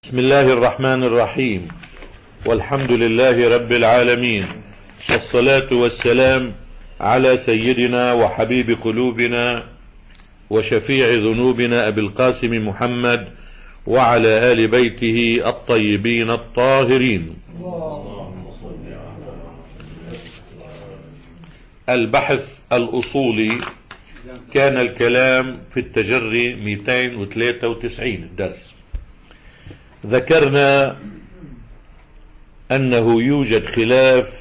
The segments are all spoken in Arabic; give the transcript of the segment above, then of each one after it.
بسم الله الرحمن الرحيم، والحمد لله رب العالمين، والصلاة والسلام على سيدنا وحبيب قلوبنا وشفيع ذنوبنا أبي القاسم محمد وعلى آل بيته الطيبين الطاهرين. البحث الأصولي كان الكلام في التجري 293 الدرس. ذكرنا أنه يوجد خلاف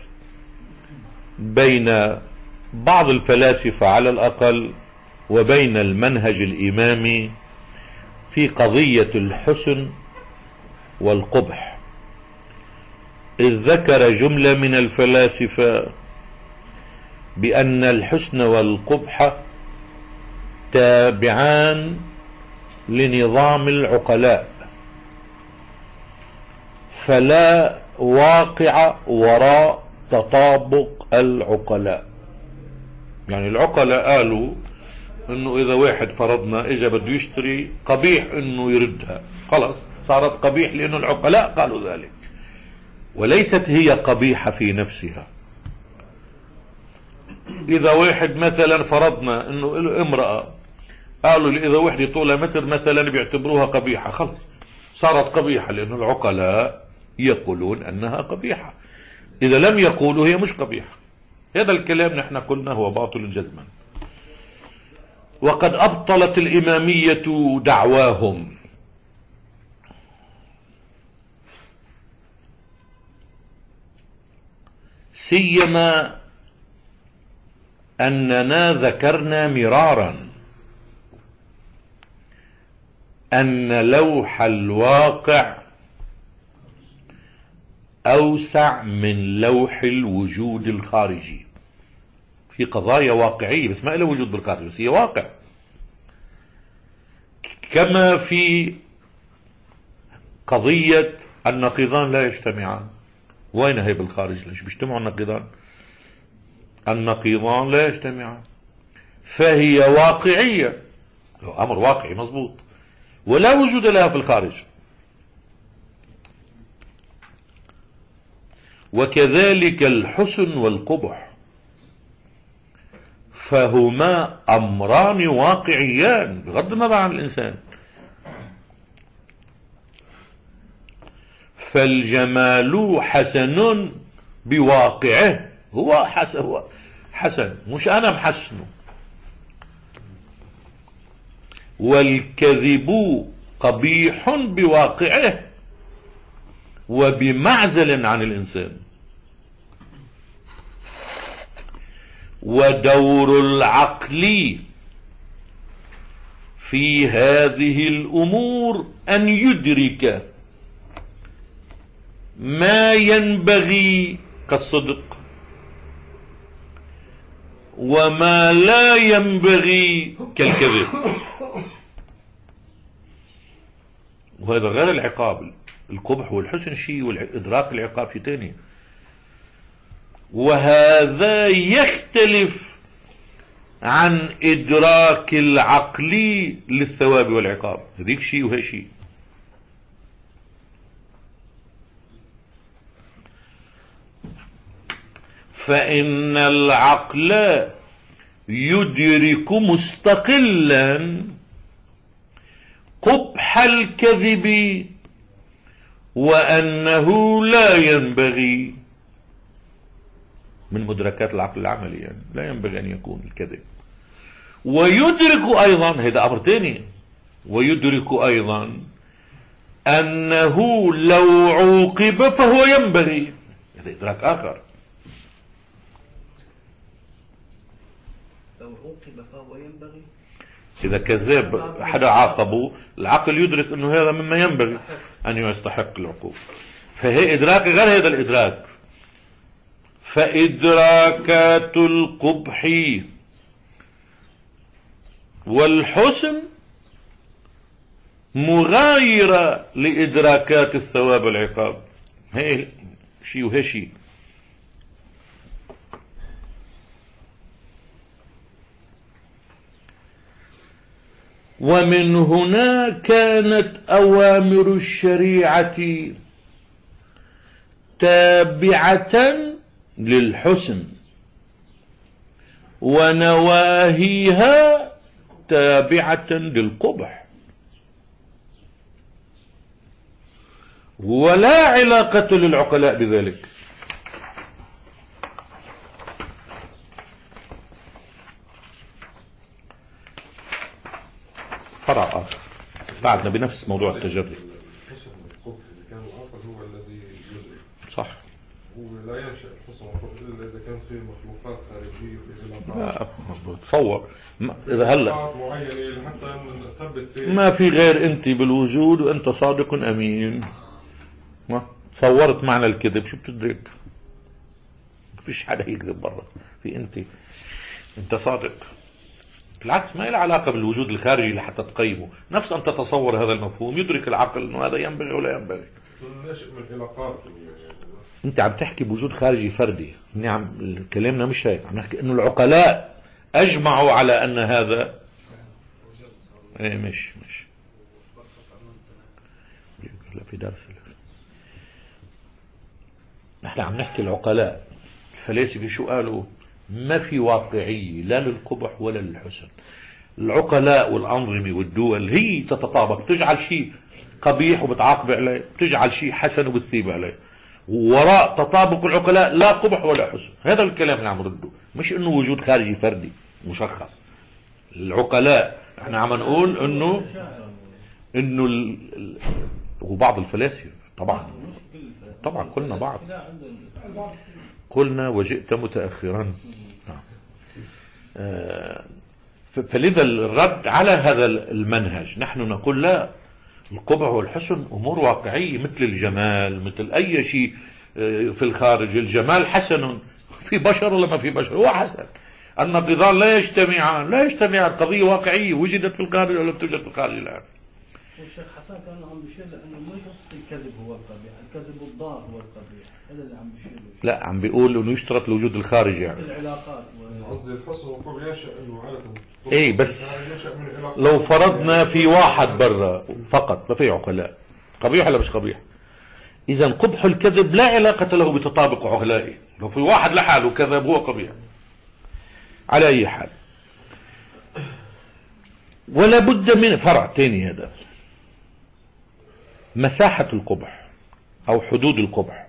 بين بعض الفلاسفة على الأقل وبين المنهج الإمامي في قضية الحسن والقبح، إذ ذكر جملة من الفلاسفة بأن الحسن والقبح تابعان لنظام العقلاء، فلا واقع وراء تطابق العقلاء. يعني العقلاء قالوا انه اذا واحد فرضنا اجا بده يشتري قبيح انه يردها، خلص صارت قبيح لانه العقلاء قالوا ذلك، وليست هي قبيحة في نفسها. اذا واحد مثلا فرضنا انه له امرأة، قالوا اذا وحدة طولها متر مثلا بيعتبروها قبيحة، خلص صارت قبيحة لانه العقلاء يقولون انها قبيحة. اذا لم يقولوا هي مش قبيحة. هذا الكلام نحن قلنا هو باطل جزما، وقد ابطلت الامامية دعواهم، سيما اننا ذكرنا مرارا ان لوح الواقع اوسع من لوح الوجود الخارجي في قضايا واقعية، بس ما له وجود بالخارج، بس هي واقع. كما في قضية النقيضان لا يجتمعان، وين هي بالخارج؟ ليش بيجتمعوا النقيضان؟ النقيضان لا يجتمعان، فهي واقعية، امر واقعي مضبوط، ولا وجود لها في الخارج. وكذلك الحسن والقبح، فهما امران واقعيان بغض النظر عن الانسان. فالجمال حسن بواقعه، هو حسن مش انا محسنه. والكذب قبيح بواقعه وبمعزل عن الإنسان. ودور العقل في هذه الأمور أن يدرك ما ينبغي كالصدق وما لا ينبغي كالكذب، وهذا غير العقاب. القبح والحسن شيء، والإدراك العقاب شيء تاني، وهذا يختلف عن إدراك العقل للثواب والعقاب، هذيك شيء وهي شيء. فإن العقل يدرك مستقلا قبح الكذب وأنه لا ينبغي من مدركات العقل العملي، يعني لا ينبغي أن يكون الكذب. ويدرك أيضا، هذا أمر ثاني، ويدرك أيضا أنه لو عوقب فهو ينبغي، هذا إدراك آخر. لو عوقب فهو ينبغي، إذا كذاب حدا عاقبه، العقل يدرك أنه هذا مما ينبغي أن يستحق العقوبة، فهي إدراك غير هذا الإدراك. فإدراكات القبح والحسن مغايرة لإدراكات الثواب والعقاب، هي شيء وهي شيء. ومن هنا كانت أوامر الشريعة تابعة للحسن ونواهيها تابعة للقبح، ولا علاقة للعقلاء بذلك. فرع آخر بعدنا بنفس موضوع التجري. صح. ولا ينشأ الحسن والقبح إلا إذا كان في مخلوقات خارجية في لا بتصور إذا هلا معينة حتى نثبت فيه ما في غير أنت بالوجود وأنت صادق أمين. ما صورت معنى الكذب شو بتدرك؟ ما فيش حدا يكذب برا، في أنت صادق. بالعكس ما له علاقة بالوجود الخارجي لحتى تقيمه. نفس أن تتصور هذا المفهوم يدرك العقل أنه هذا ينبغي ولا ينبغي. ناشئ من علاقات. أنت عم تحكي بوجود خارجي فردي. نعم كلامنا مش هيك، عم نحكي أنه العقلاء أجمعوا على أن هذا إيه مش لا في درس. نحن عم نحكي العقلاء الفلاسفة شو قالوا؟ ما في واقعية لا للقبح ولا للحسن. العقلاء والأنظمة والدول هي تتطابق، تجعل شيء قبيح وبتعاقب عليه، تجعل شيء حسن وبتثيب عليه. وراء تطابق العقلاء لا قبح ولا حسن. هذا الكلام اللي عم نرده، مش انه وجود خارجي فردي مشخص. العقلاء احنا عم نقول انه وبعض الفلاسفة طبعا قلنا بعض، قلنا وجئت متأخرا. فلذا الرد على هذا المنهج نحن نقول لا، القبح والحسن أمور واقعية مثل الجمال، مثل أي شيء في الخارج. الجمال حسن، في بشر ولا ما في بشر هو حسن. النقيضان لا يجتمعان، قضية واقعية وجدت في الخارج ولا توجد في الخارج الآن. والشيخ حسن كان عم بيشير لأنه مش قصة الكذب هو القبيح، الكذب الضار هو القبيح، هذا اللي عم بيشير له. لا عم بيقول انه يشترط الوجود الخارجي يعني. العلاقات قصدي الحسن والقبح ينشأ انه عادة ايه بس لو فرضنا في واحد برا فقط ما في عقلاء، قبيح ولا مش قبيح؟ اذا قبح الكذب لا علاقة له بتطابق عقلائي. لو في واحد لحاله كذب هو قبيح. على اي حال ولا بد من فرع تاني، هذا مساحة القبح او حدود القبح.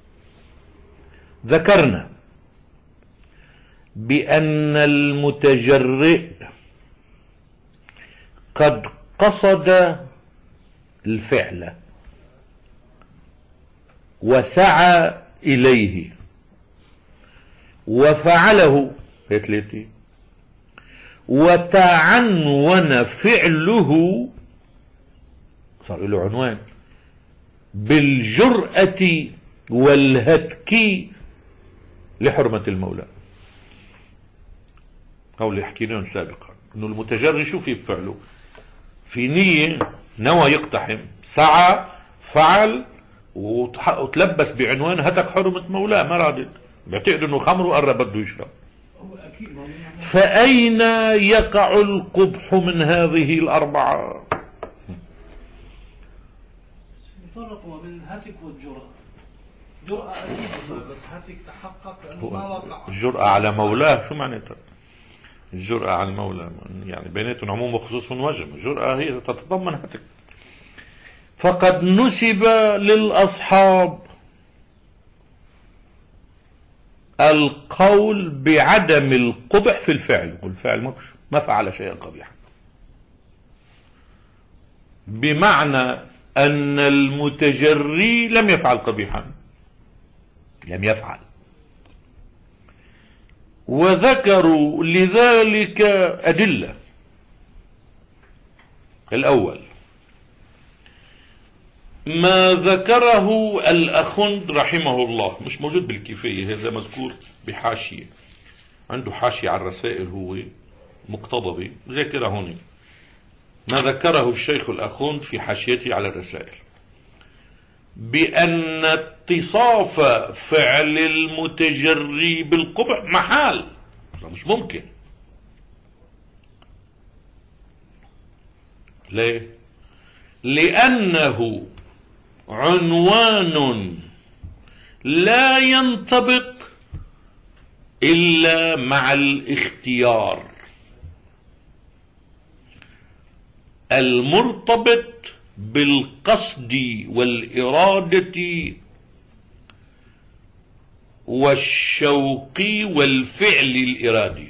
ذكرنا بأن المتجرئ قد قصد الفعل وسعى إليه وفعله ثلاثة، وتعنون فعله صار له عنوان بالجرأة والهتك لحرمة المولى. أو اللي حكيناه سابقا أنه المتجري شو في فعله؟ في نية، نوى يقتحم، سعى، فعل، وتلبس بعنوان هتك حرمة مولاه. ما رادت، بيعتقد أنه خمر وقرب بده يشرب. فأين يقع القبح من هذه الأربعة؟ يفرقوا ما بين الهتك والجرأة. جرأة بس هتك تحقق لأنه ما وقع. الجرأة على مولاه شو معناتها؟ الجرأة على المولى يعني بيناتهم عموم وخصوص من وجه. الجرأة هي تتضمن هتك. فقد نسب للأصحاب القول بعدم القبح في الفعل، والفعل ما فعل شيئا قبيحا، بمعنى أن المتجري لم يفعل قبيحا، لم يفعل. وذكروا لذلك أدلة. الأول ما ذكره الأخند رحمه الله، مش موجود بالكفاية، هذا مذكور بحاشية، عنده حاشية على الرسائل هو مقتضبة، ذاكرة هنا. ما ذكره الشيخ الأخند في حاشيته على الرسائل بأن اتصاف فعل المتجري بالقبح محال، مش ممكن. ليه؟ لأنه عنوان لا ينطبق إلا مع الاختيار المرتبط بالقصد والإرادة والشوق والفعل الإرادي،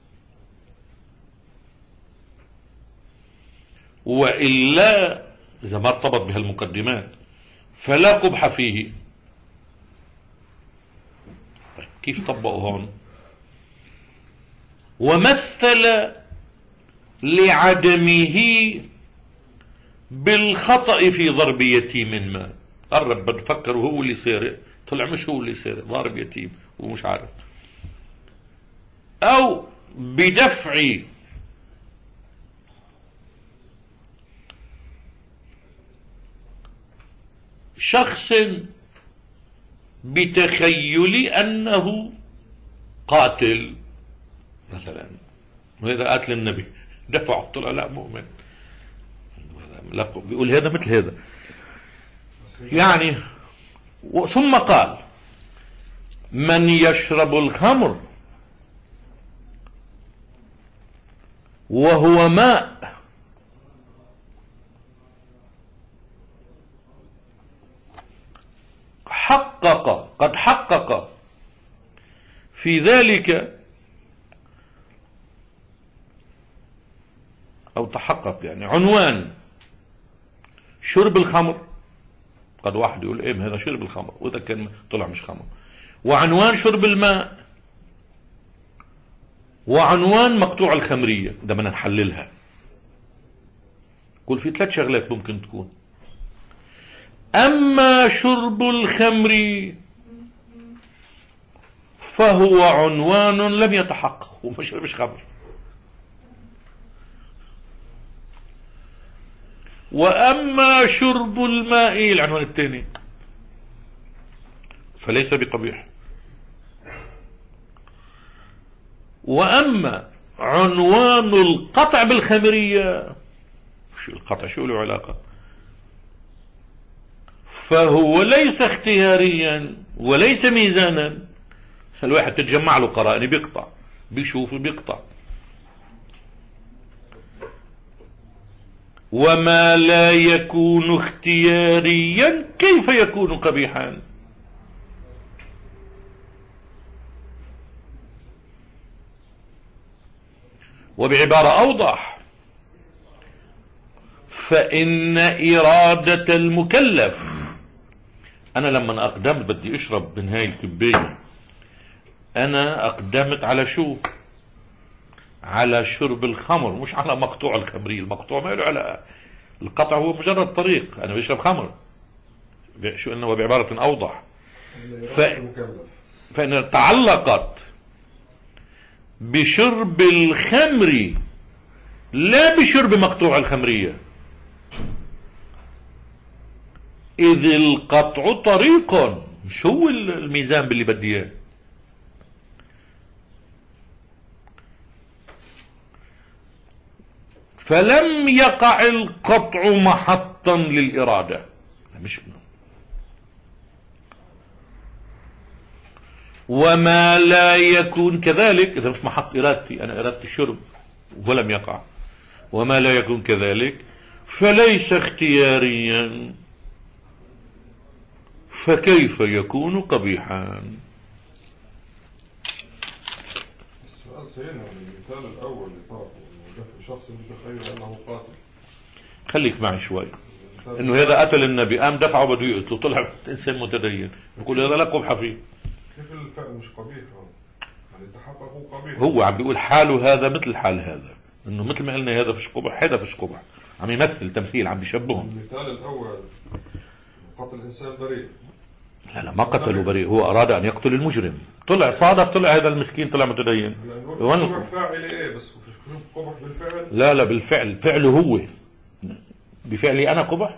وإلا إذا ما ارتبط بهالمقدمات فلا قبح فيه. كيف طبقوا هون؟ ومثل لعدمه بالخطأ في ضرب يتيم ما. قرب بتفكر وهو اللي سارق، طلع مش هو اللي سارق، ضارب يتيم ومش عارف. أو بدفع شخص بتخيل أنه قاتل مثلا، وهذا قاتل النبي، دفعه طلع لا مؤمن، بيقول هذا مثل هذا يعني. ثم قال: من يشرب الخمر وهو ماء قد حقق في ذلك أو تحقق يعني عنوان شرب الخمر. قد واحد يقول إيه هذا شرب الخمر، وإذا كان طلع مش خمر. وعنوان شرب الماء، وعنوان مقطوع الخمرية. ده بدنا نحللها. قل في 3 شغلات ممكن تكون. أما شرب الخمر فهو عنوان لم يتحقق، ومش خمر. وأما شرب الماء العنوان الثاني فليس بقبيح. وأما عنوان القطع بالخمرية، شو القطع، شو له علاقة، فهو ليس اختياريا وليس ميزانا. الواحد تتجمع له قرائن بيقطع، بيشوف بيقطع. وما لا يكون اختياريا كيف يكون قبيحا؟ وبعبارة أوضح: فإن إرادة المكلف. أنا لما أقدمت بدي أشرب من هاي الكباية، أنا أقدمت على شو؟ على شرب الخمر، مش على مقطوع الخمري. المقطوع ما له علاقة، القطع هو مجرد طريق. أنا بشرب خمر شو إنه بعبارة أوضح. فإن تعلقت بشرب الخمر لا بشرب مقطوع الخمرية، إذ القطع طريق. شو الميزان باللي بدي إياه؟ فلم يقع القطع محطا للإرادة. مش وما لا يكون كذلك، إذا مش محط إرادتي، أنا إرادتي الشرب ولم يقع. وما لا يكون كذلك فليس اختياريا، فكيف يكون قبيحا؟ السؤال سيئنا المثال الأول اللي طرحه إنه شخص متخيل أنه قاتل. خليك معي شوي. إنه هذا قتل النبي، قام دفعه بده يقتله، طلع إنسان متدين، نقول هذا لا قبح فيه. كيف الفعل مش قبيح؟ يعني تحقق قبيح. هو عم بيقول حاله هذا مثل حال هذا، إنه مثل ما قلنا هذا فيش قبح، هذا فيش قبح. عم يمثل تمثيل، عم بيشبههم. المثال الأول قتل إنسان بريء. لا ما قتله بريء، هو أراد أن يقتل المجرم، طلع صادف، طلع هذا المسكين طلع متدين. قبح فاعل إيه بس قبح بالفعل؟ لا بالفعل، فعله هو. بفعلي أنا قبح؟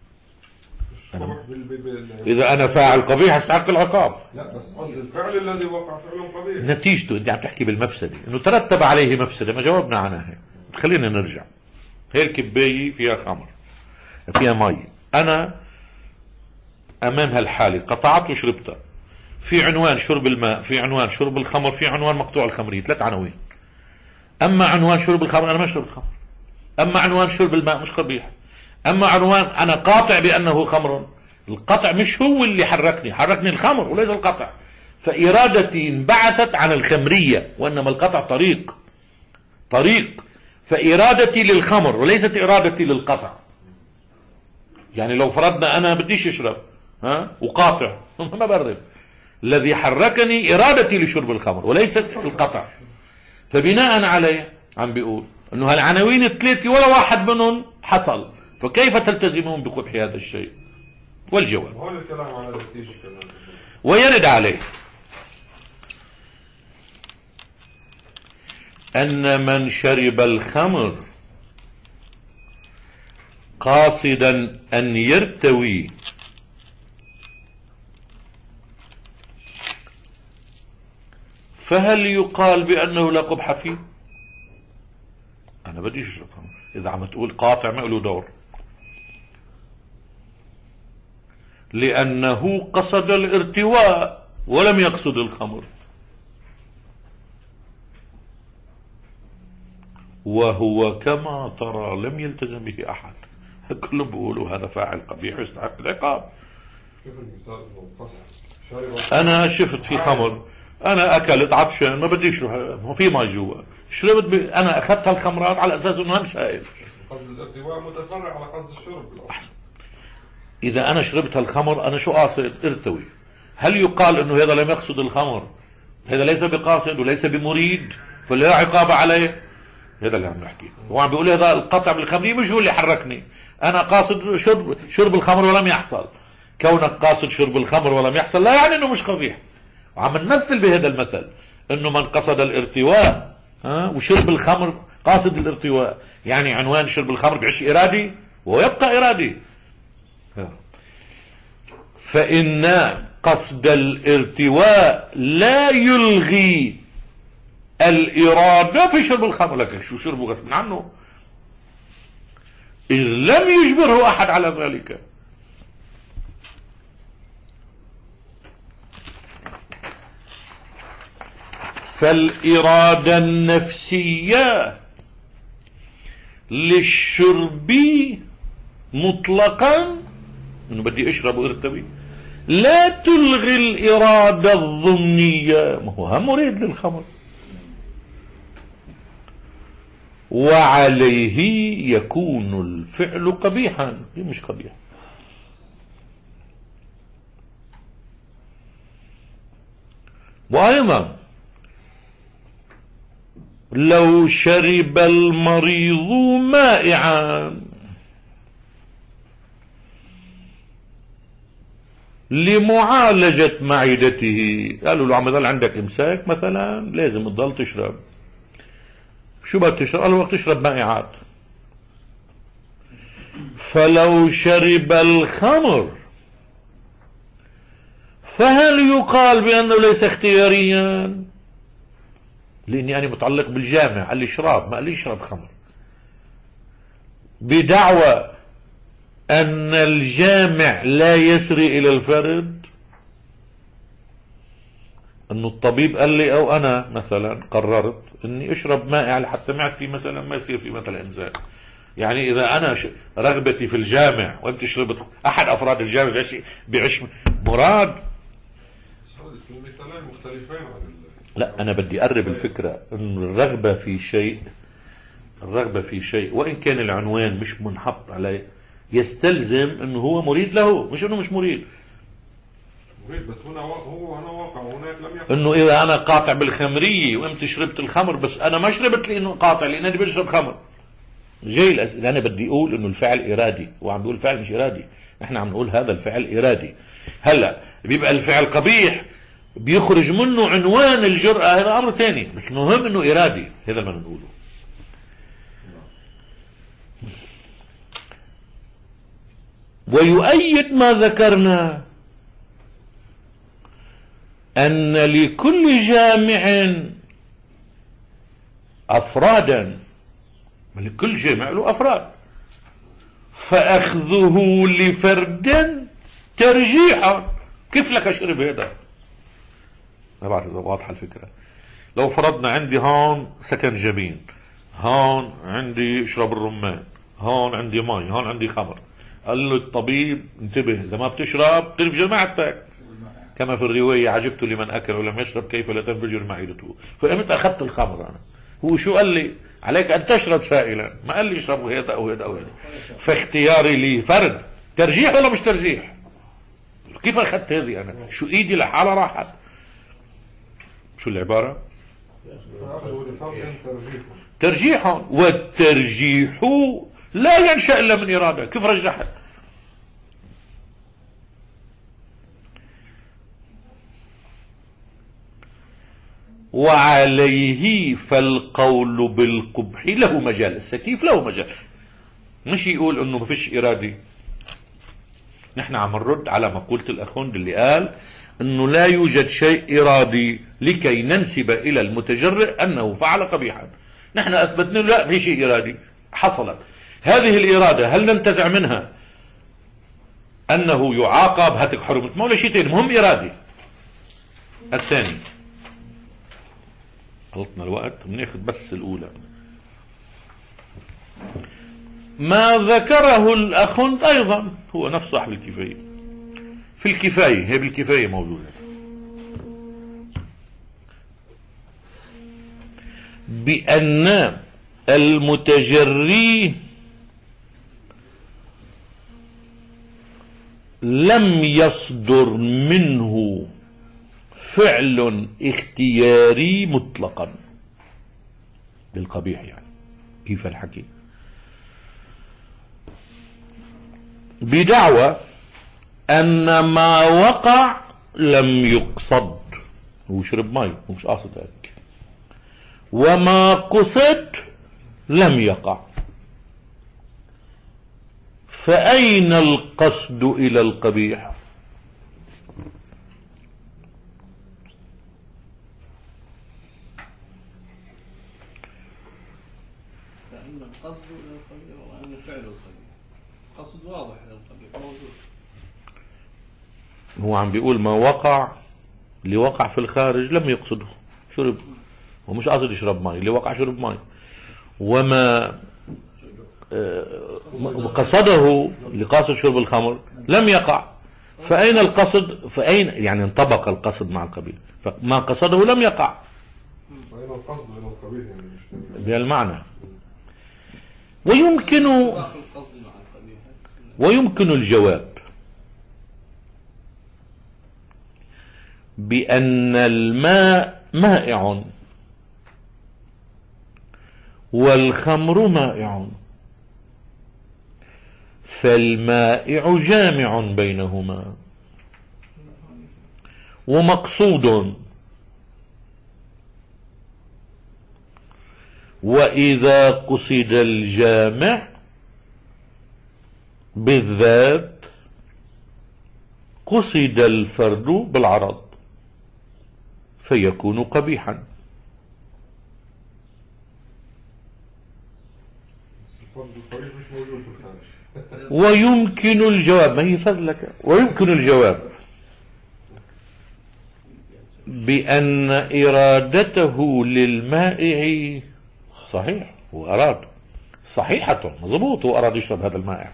إذا أنا فاعل قبيح استحق العقاب. لا بس قصد الفعل الذي وقع فعله قبيح. نتيجته أنت عم تحكي بالمفسدة، إنه ترتب عليه مفسدة، ما جاوبنا عنها. خلينا نرجع. هي الكباية فيها خمر، فيها مي، أنا أمام هالحالة قطعت وشربتها. في عنوان شرب الماء، في عنوان شرب الخمر، في عنوان مقطوع الخمرية، 3 عناوين. أما عنوان شرب الخمر أنا ما أشرب الخمر، أما عنوان شرب الماء مش قبيح، أما عنوان أنا قاطع بأنه خمر. القطع مش هو اللي حركني الخمر وليس القطع. فإرادتي انبعثت عن الخمرية، وإنما القطع طريق. فإرادتي للخمر وليست إرادتي للقطع. يعني لو فرضنا أنا بديش أشرب وقاطع ما برد، الذي حركني إرادتي لشرب الخمر وليست القطع. فبناء عليه عم بيقول أنه هالعناوين الثلاثة ولا واحد منهم حصل، فكيف تلتزمون بقبح هذا الشيء؟ والجواب هون الكلام على النتيجة كمان. ويرد عليه أن من شرب الخمر قاصدا أن يرتوي فهل يقال بأنه لا قبح فيه؟ أنا بديش أشرب خمر، إذا عم تقول قاطع ما له دور، لأنه قصد الارتواء ولم يقصد الخمر، وهو كما ترى لم يلتزم به أحد. كلهم بيقولوا هذا فاعل قبيح يستحق العقاب. كيف المثال انه قصد؟ أنا شفت في خمر، أنا أكلت عطشان ما بديش في ماء جوا، شربت أنا أخذت هالخمرات على أساس أنه هم سائل. قصد الارتواء متفرع على قصد الشرب. إذا أنا شربت هالخمر أنا شو قاصد؟ ارتوي. هل يقال أنه هذا لم يقصد الخمر؟ هذا ليس بقاصد وليس بمريد فلا عقاب عليه. هذا اللي عم نحكي. هو عم بيقول هذا القطع بالخمرية مش هو اللي حركني، أنا قاصد شرب الخمر ولم يحصل. كونك قاصد شرب الخمر ولم يحصل لا يعني أنه مش قبيح. وعم نمثل بهذا المثل أنه من قصد الارتواء وشرب الخمر قاصد الارتواء، يعني عنوان شرب الخمر بعيش إرادي ويبقى إرادي. فإن قصد الارتواء لا يلغي الإرادة في شرب الخمر، لكن شو شربه غصب عنه إذ لم يجبره أحد على ذلك. فالإرادة النفسية للشرب مطلقا انه بدي اشرب وارتوي لا تلغي الإرادة الضمنية، ما هو هم مريد للخمر، وعليه يكون الفعل قبيحا. مش قبيح. وأيضا لو شرب المريض مائعا لمعالجة معدته، قالوا له عم يضل عندك امساك مثلا لازم تضل تشرب، شو بدك تشرب؟ قالوا وقت تشرب مائعات. فلو شرب الخمر فهل يقال بأنه ليس اختياريا؟ لأني أنا متعلق بالجامع، قال لي اشرب، ما قال لي اشرب خمر، بدعوى أن الجامع لا يسري إلى الفرد. أنه الطبيب قال لي أو أنا مثلا قررت أني أشرب مائع لحتى معدتي مثلا ما يصير في مثلا إنزال. يعني إذا أنا رغبتي في الجامع وأنت شربت، أحد أفراد الجامع بعيش مراد. المثالين مختلفين عن لا أنا بدي أقرب الفكرة أن الرغبة في شيء وإن كان العنوان مش منحط عليه يستلزم أنه هو مريد له، مش أنه مش مريد. بس هنا واقع هناك لم يقع. أنه إذا أنا قاطع بالخمرية وأنت شربت الخمر بس أنا ما شربت لأنه قاطع، لأن أنا بشرب خمر. جاي الأسئلة. أنا بدي أقول أنه الفعل إرادي، وعم بيقول الفعل مش إرادي، نحن عم نقول هذا الفعل إرادي. هلا بيبقى الفعل قبيح بيخرج منه عنوان الجرأة، هذا أمر ثاني، بس المهم أنه إرادي. هذا اللي نقوله. ويؤيد ما ذكرنا أن لكل جامع أفرادا كل جامع له أفراد، فأخذه لفرد ترجيحا. كيف لك أشرب هذا؟ ما بعرف إذا واضحة الفكرة. لو فرضنا عندي هون سكنجبين، هون عندي اشرب الرمان، هون عندي مي، هون عندي خمر، قال له الطبيب انتبه إذا ما بتشرب تلف جماعتك، كما في الرواية عجبت لمن أكل ولم يشرب كيف لا تنفجر معدته. فقمت أخذت الخمر أنا. هو شو قال لي؟ عليك أن تشرب سائلا، ما قال لي اشرب هذا أو هذا أو هذا. فاختياري لي فرد. ترجيح ولا مش ترجيح؟ كيف أخذت هذه أنا؟ شو إيدي لحالها راحت؟ شو العبارة؟ ترجيح، والترجيح لا ينشأ إلا من إرادة. كيف رجحت؟ وعليه فالقول بالقبح له مجال. السكيف له مجال، مش يقول انه ما فيش ارادي. نحن عم نرد على مقولة الاخوند اللي قال انه لا يوجد شيء ارادي لكي ننسب الى المتجرئ انه فعل قبيحا. نحن اثبتنا لا في شيء ارادي حصلت. هذه الارادة هل ننتزع منها انه يعاقب هتك حرمة مولا؟ شيء ثاني، مهم ارادي. الثاني غلطنا الوقت، بناخذ بس الاولى. ما ذكره الاخوند ايضا هو نفس صاحب الكفاية. في الكفاية، هي بالكفاية موجودة، بأن المتجري لم يصدر منه فعل اختياري مطلقا بالقبيح. يعني كيف الحكي؟ بدعوى ان ما وقع لم يقصد. هو شرب مي ومش قاصد هيك. وما قصد لم يقع. فأين القصد إلى القبيح؟ فأين القصد إلى القبيح وأين فعل القبيح؟ قصد واضح إلى القبيح موجود. هو عم بيقول ما وقع، اللي وقع في الخارج لم يقصده، شرب، ومش قاصد يشرب مي، اللي وقع شرب مي. وما قصده اللي قاصد شرب الخمر لم يقع. فأين القصد؟ فأين يعني انطبق القصد مع القبيح؟ فما قصده لم يقع. فأين القصد إلى القبيح يعني مش بهالمعنى. ويمكن الجواب بأن الماء مائع والخمر مائع، فالمائع جامع بينهما ومقصود. وإذا قصد الجامع بالذات قصد الفرد بالعرض فيكون قبيحا. ويمكن الجواب، ما يفضلك، ويمكن الجواب بأن إرادته للمائع صحيح، هو أراد صحيحة مضبوط، هو أراد يشرب هذا المائع،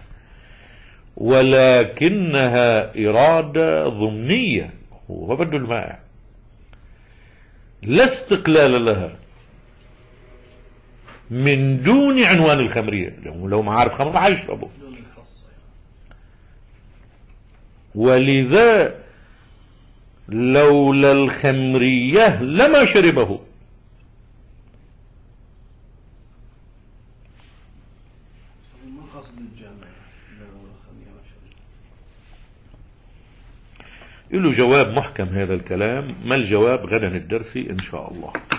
ولكنها إرادة ضمنية، هو بده المائع لا استقلال لها من دون عنوان الخمرية. لو ما عارف خمر ما حيشربه. ولذا لولا الخمرية لما شربه. له جواب محكم هذا الكلام. ما الجواب؟ غدا الدرس إن شاء الله.